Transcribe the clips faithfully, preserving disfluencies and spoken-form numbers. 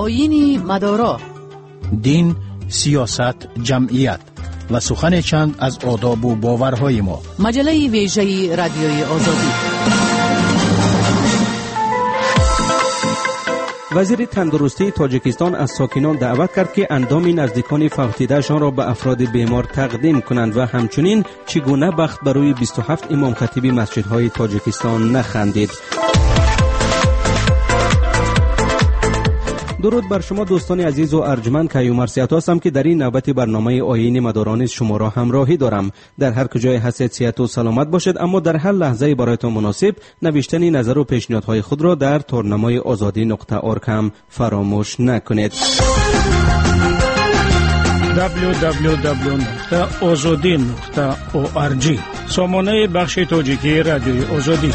آیین مدارا، دین، سیاست، جمعیت و سخن چند از آداب و باورهای ما. مجله ویژه رادیوی آزادی. وزیر تندرستی تاجیکستان از ساکنان دعوت کرد که اندام نزدیکان فوتیدهشان را به افراد بیمار تقدیم کنند و همچنین چگونه بخت بروی بیست و هفت امام خطیب مسجدهای تاجیکستان نخندید. درود بر شما دوستان عزیز و ارجمند که مرسیت هستم که در این نوبت برنامه آیین مداران شما را همراهی دارم. در هر کجای هستید صحت و سلامت باشید، اما در هر لحظه برایتان مناسب نوشتن نظر و پیشنهادهای خود را در تورنمای آزادی نقطه اورگ هم فراموش نکنید. دبلیو دبلیو دبلیو نقطه آزادی نقطه اورگ، سامانه بخش تاجیکی رادیوی آزادی.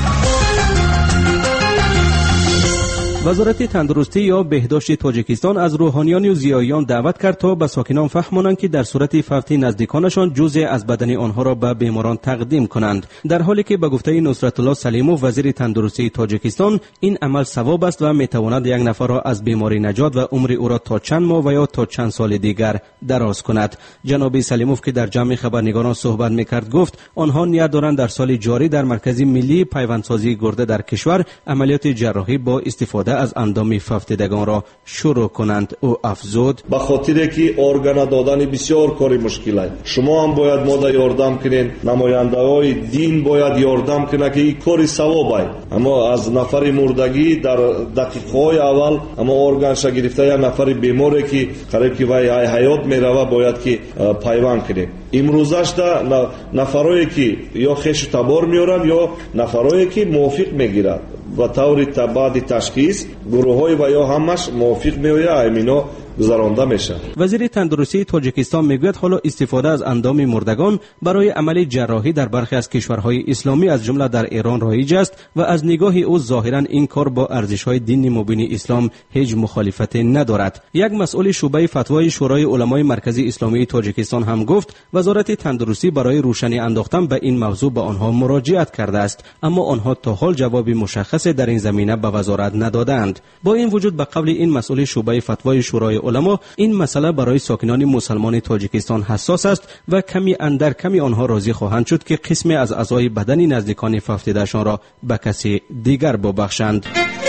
وزارت تندرستی یا بهداشت تاجیکستان از روحانیان و ضیاییان دعوت کرد تا به ساکنان فهمانند که در صورت فوت نزدیکانشان جزء از بدن آنها را به بیماران تقدیم کنند، در حالی که به گفته نصرت الله سلیموف وزیر تندرستی تاجیکستان این عمل ثواب است و میتواند یک نفر را از بیماری نجات و عمر او را تا چند ماه و یا تا چند سال دیگر دراز کند. جناب سلیموف که در جمع خبرنگاران صحبت میکرد گفت آنها نیت دارند در سال جاری در مرکز ملی پیوندسازی گرده در کشور عملیات جراحی با استفاده از اندام فوتیدگان را شروع کنند. او افزود به خاطر که ارگان دادن بسیار کاری مشکل است. شما هم باید ما را یاردم کنین، نماینده‌های دین باید یاردم کنه که این کاری ثواب است. اما از نفر مردگی در دقیقه‌های اول اما ارگانش گرفته یک نفر بیماری که قریب که وای حیات میروه باید که پیوند کنیم. امروزش دا نفرایی که یا خیش تبار میارن یا نفرایی که موافق میگیرند و طور بعد تشخیص گروه‌های و یا همش موافق میویه ایمینا گذرانده میشه. وزیر تندرستی تاجیکستان میگوید حالا استفاده از اندام مردگان برای عمل جراحی در برخی از کشورهای اسلامی از جمله در ایران رایج است و از نگاه او ظاهرا این کار با ارزش‌های دین مبین اسلام هیچ مخالفت ندارد. یک مسئول شعبه فتوای شورای علمای مرکزی اسلامی تاجیکستان هم گفت وزارت تندرستی برای روشنی انداختن به این موضوع به آنها مراجعت کرده است، اما آنها تا حال جواب مشخصی در این زمینه به وزارت ندادند. با این وجود به قول این مسئول شعبه فتوای شورای علما این مسئله برای ساکنان مسلمان تاجیکستان حساس است و کمی اندر کمی آنها راضی خواهند شد که قسمی از اعضای بدن نزدیکان فوتیدهشان را به کسی دیگر ببخشند.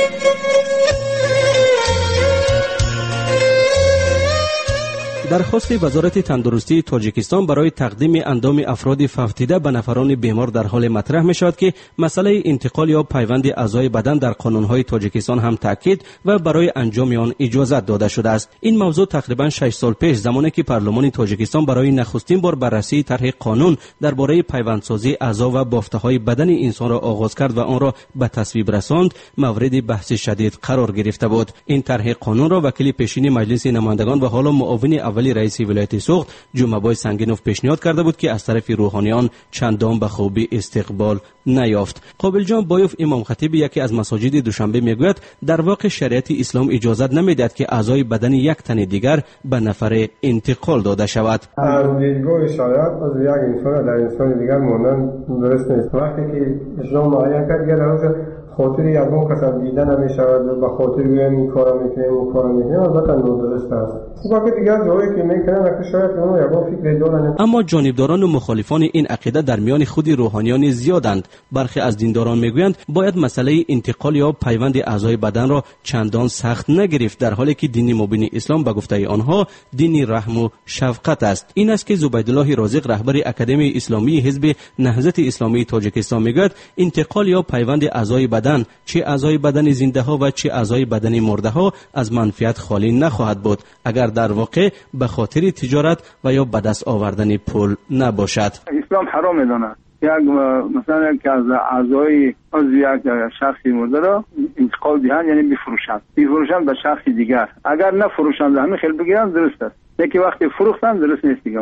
درخواست وزارت تندرستی تاجیکستان برای تقدیم اندام افراد فوتیده به نفران بیمار در حال مطرح می شود که مسئله انتقال یا پیوند اعضای بدن در قانونهای تاجیکستان هم تاکید و برای انجام آن اجازه داده شده است. این موضوع تقریبا شش سال پیش زمانی که پارلمان تاجیکستان برای نخستین بار بررسی طرح قانون درباره پیوندسازی اعضا و بافته‌های بدن انسان را آغاز کرد و آن را به تصویب رساند، مورد بحث شدید قرار گرفته بود. این طرح قانون را وکیل پیشین مجلس نمایندگان و حالا معاون اول رئیس ولایت سوخت جمعه‌بای سنگینوف پیشنهاد کرده بود که از طرف روحانیان چندان به خوبی استقبال نیافت. قابل جان بایوف امام خطیب یکی از مساجد دوشنبه میگوید در واقع شریعت اسلام اجازه نمیدهد که اعضای بدن یک تن دیگر به نفر انتقال داده شود. از دیدگاه شریعت از یک انسان در انسان دیگر ماندن درست نیست. وقتی که اسلام معین کرد که در خاطر یگان کس دیده نمیشود و به خاطر این کارا میکنیم و کارا میکنیم البته نادرست است. وقتی دیگر جایی که میکنن که شاید اون یگان فکر دارن. اما جانبداران و مخالفان این عقیده در میان خود روحانیان زیادند. برخی از دینداران میگویند باید مسئله انتقال یا پیوند اعضای بدن را چندان سخت نگرفت، در حالی که دین مبین اسلام به گفته آنها دین رحم و شفقت است. این است که زبیدالله رازق رهبر اکادمی اسلامی حزب نهضت اسلامی تاجیکستان میگوید انتقال یا پیوند اعضای بدن چه اعضای بدن زنده ها و چه اعضای بدن مرده ها از منفعت خالی نخواهد بود اگر در واقع به خاطر تجارت و یا به دست آوردن پول نباشد. اسلام حرام می‌داند یک مثلا یک از اعضای از یک شخصی مرده را انتقال دهند، یعنی بفروشند بفروشند به شخص دیگر. اگر نفروشند همین خیلی بگیرند درست است، یکی وقتی فروختن درست نیست دیگه. اون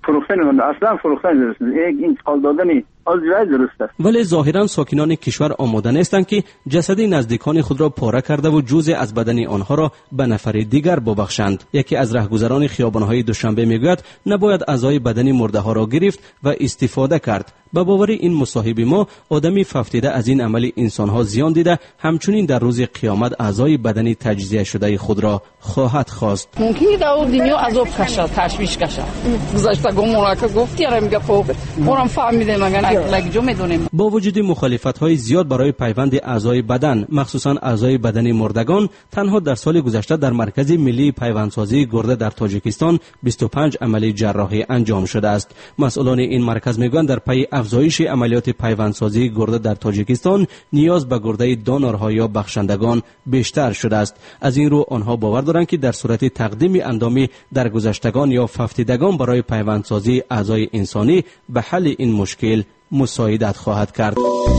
فروختن اصلا فروختن درست نیست. یک انتقال دادن عضویت درست است. ولی ظاهرا ساکنان کشور آماده نیستند که جسد نزدیکان خود را پاره کرده و جزء از بدن آنها را به نفر دیگر ببخشند. یکی از رهگذران خیابان‌های دوشنبه میگوید نباید اعضای بدن مرده ها را گرفت و استفاده کرد. به باور این مصاحب ما، آدمی ففتیده از این عمل انسانها زیان دیده، همچنین در روز قیامت اعضای بدن تجزیه شده خود را خواهد خواست. ممکنه در اون دنیا عذاب کشه، تشویش کشه. گذشتگان مرا گفتی را میگه فوق ما هم فهمیدیم مگر لگجو میدونیم. با وجود مخالفت‌های زیاد برای پیوند اعضای بدن، مخصوصا اعضای بدن مردگان، تنها در سال گذشته در مرکز ملی پیوندسازی گرده در تاجیکستان بیست و پنج عملیه جراحی انجام شده است. مسئولان این مرکز میگویند در پی افزایش عملیات پیوندسازی گرده در تاجیکستان نیاز به گرده دونرها یا بخشندگان بیشتر شده است. از این رو آنها باور دارند که در صورت تقدیم اندامی درگذشتگان یا ففتیدگان برای پیوندسازی اعضای انسانی به حل این مشکل مساعدت خواهد کرد.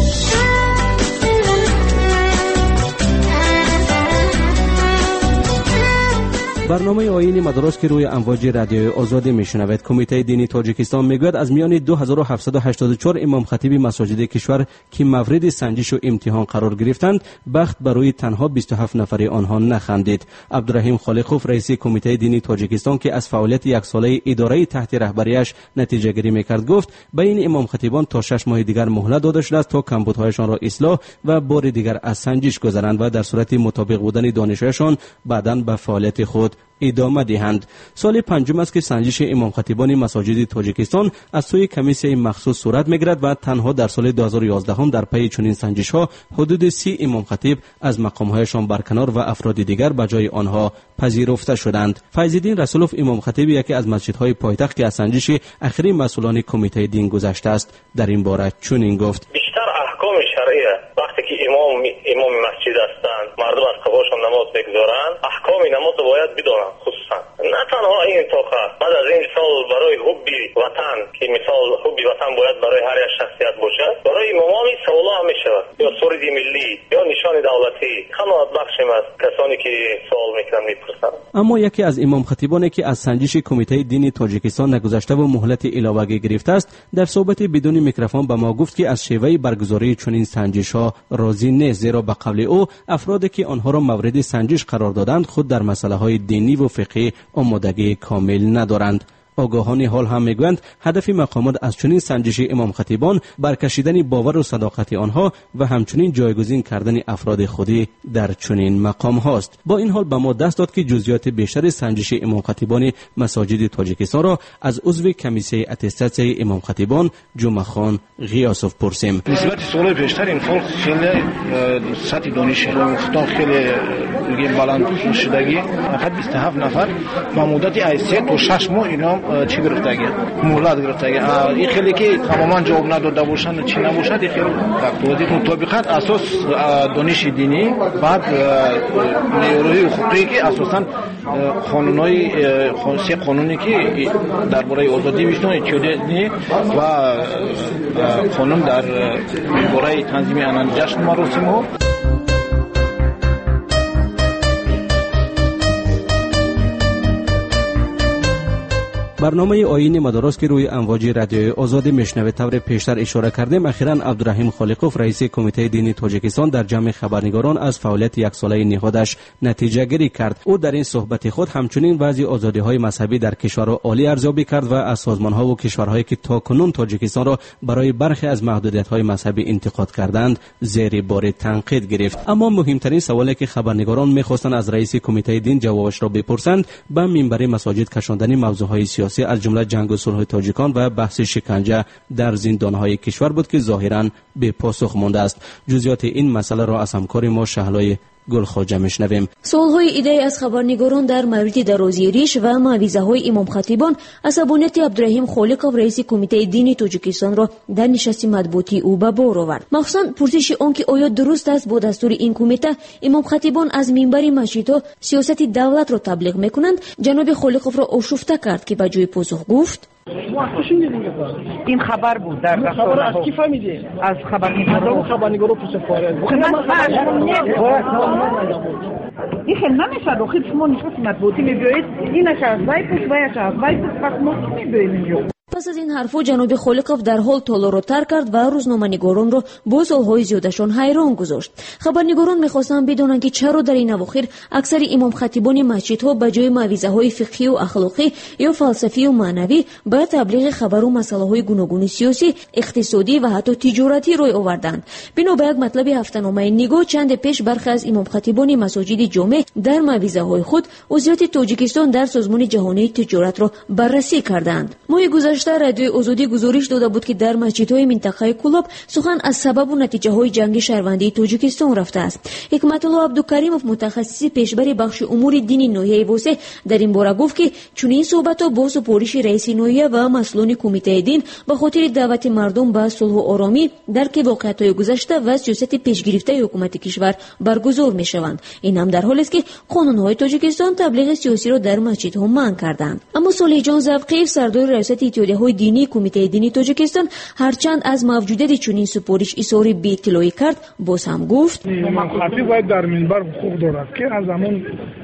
برنامه آیین مدارس که روی امواج رادیوی آزادی میشنوید، کمیته دینی تاجیکستان میگوید از میان دو هزار و هفتصد و هشتاد و چهار امام خطیب مساجد کشور که مورد سنجش و امتحان قرار گرفتند، بخت برای تنها بیست و هفت نفر آنها نخندید. عبدالرحیم خالقوف رئیس کمیته دینی تاجیکستان که از فعالیت یک ساله اداره تحت رهبریش نتیجه گیری میکرد گفت به این امام خطیبان تا شش ماه دیگر مهلت داده شده است تا کمبودهایشان را اصلاح و بار دیگر از سنجش گذرند و در صورت مطابق بودن دانششان بعداً به فعالیت خود ادامه دهند. سال پنجم است که سنجش امام خطیبان مساجد تاجیکستان از سوی کمیسیون مخصوص صورت میگیرد و تنها در سال دو هزار و یازده هم در پی چنین سنجش ها حدود سی امام خطیب از مقامهایشان برکنار و افراد دیگر به جای آنها پذیرفته شدند. فیض‌الدین رسولوف امام خطیب یکی از مسجدهای پایتخت که از سنجش اخیری مسئولان کمیته دین گذشته است در این باره چنین گفت: بیشتر احکام شرعیه وقتی که امام امام مسجد هستند، مردم از قباشون نماز بگذارند، احکام نماز باید بدانند. خصوصا نه تنها این توقع بعد از این سال برای حبی وطن که مثال حبی وطن باید برای هر یک شخصیت باشد، برای امام این سوالا هم میشود یا سرود ملی یا نشان دولتی قناعت بخشیم از کسانی که سوال میکنن میپرسند. اما یکی از امام خطیبانی که از سنجش کمیته دینی تاجیکستان نگذشته و مهلت علاوه گرفته است در صحبت بدون میکروفون به ما گفت که از شیوه برگزاری چنین سنجش ها راضی نیست، زیرا به قول او افرادی که آنها را مورد سنجش قرار دادند خود در مسائل های دینی و فقهی آمادگی کامل ندارند. آگاهان حال هم میگویند هدف مقامات از چنین سنجش امام خطیبان برکشیدن باور و صداقت آنها و همچنین جایگزین کردن افراد خودی در چنین مقام هاست. با این حال به ما دست داد که جزئیات بیشتر سنجش امام خطیبان مساجد تاجیکستان را از عضو کمیسیون اتستاسیون امام خطیبان جمعه خان غیاسوف پرسیم. نسبت سال پیشتر این فوق خیلی سطح دانش خطا خیلی بالا شدگی، فقط بیست و هفت نفر با مدت سه تا شش ماه اینا چی گرفتگی مهلت گرفتگی. این خیلی که تماما جواب نداده باشن چی نباشد، این خیلی وقت مطابقت اساس دانش دینی، بعد نیروی حقوقی که اساسا قانونای سه قانونی که درباره آزادی وجدان چیدنی و قانون درباره تنظیم انجام جشن مراسم ها. برنامه آیین مدارس که روی امواج رادیوی آزادی میشنوید طور پیشتر اشاره کردیم، اخیراً عبدالرحیم خالقوف رئیس کمیته دینی تاجیکستان در جمع خبرنگاران از فعالیت یک ساله نهادش نتیجه گیری کرد. او در این صحبت خود همچنین وضع آزادی های مذهبی در کشور را عالی ارزیابی کرد و از سازمان ها و کشورهایی که تاکنون تاجیکستان را برای برخی از محدودیت های مذهبی انتقاد کردند زیر بار تنقید گرفت. اما مهمترین سوالی که خبرنگاران میخواستند از رئیس کمیته دین جوابش را بپرسند به منبر مساجد کشاندن موضوعهای سیاسی از جمله جنگ و صلح تاجیکان و بحث شکنجه در زندانهای کشور بود که ظاهراً به پاسخ مانده است. جزئیات این مسئله را از همکار ما شهلای گلخواجه میشنویم. سوالهای ایده از خبرنگاران در مورد درازی ریش و معویزه های امام خطیبان عصبانیت عبدالرحیم خالقوف رئیس کمیته دینی تاجیکستان را در نشست مطبوعاتی او به بار آورد. مخصوصا پرسش آنکه آیا درست است با دستور این کمیته امام خطیبان از منبر مسجدها سیاست دولت را تبلیغ میکنند، جناب خالقوف را آشفته کرد که به جای پاسخ گفت: این خبر بود در رسانه ها. از کی فهمیدی؟ از خبرنگاران. خبرنگاران پشت پاره. این خیلی نمیشه. خیلی شما نشست مطبوعاتی میبینید اینش از وای پشت وایش از وای پشت وقت ما کی میبینیم؟ پس از این حرفها جناب خالقов در حال تالار را ترک کرد و روزنامه‌نگاران را با سالهای زیادشان حیران گذاشت. خبرنگاران می‌خواستند بدانند که چرا در این اواخر اکثر امام خطیبان مسجدها به جای موعظه‌های فقهی و اخلاقی یا فلسفی و معنوی به تبلیغ خبر و مسائل گوناگون سیاسی، اقتصادی و حتی تجارتی روی آوردند. بنا به یک مطلب هفته‌نامه نگاه چند پیش برخی از امام خطیبان مساجد جامع در موعظه‌های خود عضویت تاجیکستان در سازمان جهانی تجارت را بررسی کردند. ماه گذشته رادیوی آزادی گزارش داده بود که در مسجدهای منطقه کلاب سخن از سبب و نتیجه‌های جنگ شهروندی تاجیکستان رفته است. حکمت الله عبدالکریمов متخصص پیشبر بخش امور دینی ناحیه واسه در این باره گفت که چنین صحبت‌ها با سپارش رئیس ناحیه و مسئولان کمیته دین به خاطر دعوت مردم به صلح و آرامی درک واقعیت‌های گذشته و سیاست پیشگرفته حکومت کشور برگزار می‌شوند. این هم در حالی است که قانون‌های تاجیکستان تبلیغ سیاسی را در مسجدها منع کردند. اما صالح جان زبقیف سردار ریاست اتحادیه‌های دینی کمیته دینی تاجیکستان هرچند از موجودیت چنین سپارش اظهار بی‌اطلاعی کرد، باز هم گفت امام خطیب باید در منبر حقوق دارد که از همون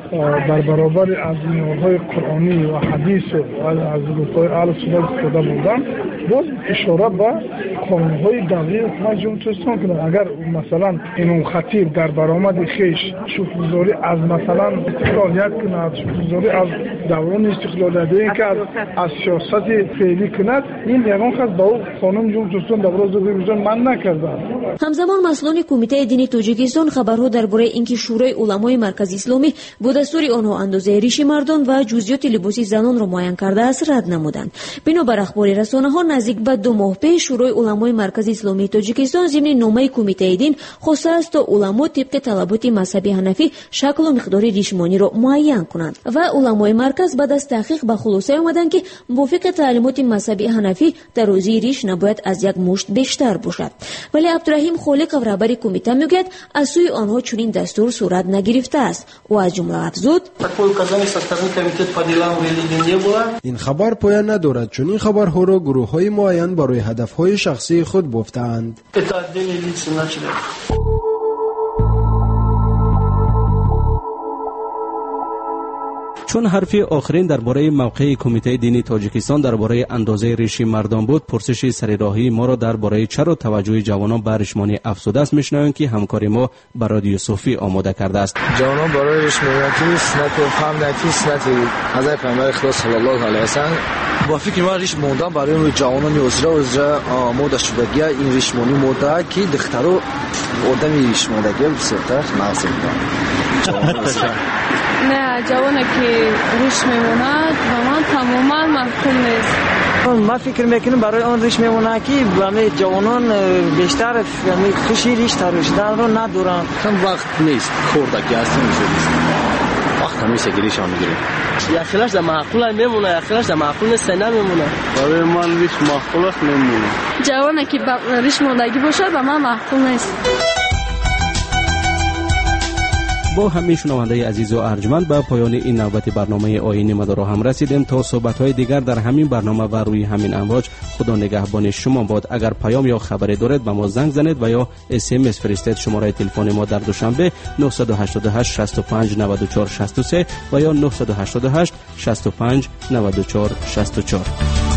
در برابر از معیارهای قرآنی و حدیث و از گفته‌های اهل سنت استفاده بودن، باز اشاره به قانون‌های دولتی حکومت جمهوری اسلامی کنند. اگر مثلا امام خطیب در برآمد خویش شکرگزاری از مثلا استقلالیت کند، شکرگزاری از دوران استقلالیتی که از از سیاست فعلی کند، این یگان خاص با قانون جمهوری اسلامی در روز گذشته من نکرده. همزمان مسئولان کمیته دینی تاجیکستان خبرها درباره اینکه شورای علمای مرکز اسلامی با دستور آنها اندازه ریش مردان و جزئیات لباس زنان را معین کرده است رد نمودند. بنابر اخبار رسانه‌ها نزدیک به دو ماه پیش شورای علمای مرکز اسلامی تاجیکستان ضمن نامه کمیته دین خواسته است تا علما طبق طلبات مذهبی حنفی شکل و مقدار ریشمانی را معین کنند و علمای مرکز بعد از تحقیق به خلاصه آمدند که موافق تعلیمات مذهبی حنفی درازی ریش نباید از یک مشت بیشتر باشد. ولی عبدالرحیم خالقov رهبر کمیته میگوید از سوی آنها چنین دستور صورت نگرفته است و از جمله افزود این خبر پایان ندارد، چون این خبرها را گروه‌های معین برای هدف‌های شخصی خود گفتند. چون حرفی آخرین درباره موقع کمیته دینی تاجیکستان درباره اندازه ریش مردان بود، پرسش سرراهی ما را درباره چرا توجه جوانان به ریشمانی افزوده است میشنویم که همکار ما به رادیو صوفی آماده کرده است. جوانان برای ریشمانی سنت و فهمیدن سنت حضرت پیامبر خدا صلی الله علیه و سلم با فکر من ریش موندن برای روی جوانان عذر و عذر آماده شدگی این ریشمانی موده که دخترو آدمی ریشماندگی بسیارتر مغزی می‌کنه. نه، جوانی که ریش میمونه و من تماما معقول نیست. من فکر میکنم برای آن ریش میمونه که برای جوانان بیشتر یعنی خوشی ریش تراشیدن رو ندارن. کم وقت نیست خوردگی هستی میشه وقت همیشه گریش هم میگیریم. یا خیلیش در معقول میمونه یا خیلیش در معقول نیست نمیمونه. برای من ریش معقول است میمونه. جوانی که ریش موندگی باشه به من معقول نیست. با همین شنونده عزیز و ارجمند به پایان این نوبت برنامه آیین مدارا هم رسیدیم. تا صحبت‌های دیگر در همین برنامه و روی همین امواج، خدا نگهبان شما باد. اگر پیام یا خبری دارید به ما زنگ زنید و یا اس ام اس فرستید. شماره تلفن ما در دوشنبه نه هشت هشت شصت و پنج نود و چهار شصت و سه و یا نه هشت هشت شصت و پنج نود و چهار شصت و چهار.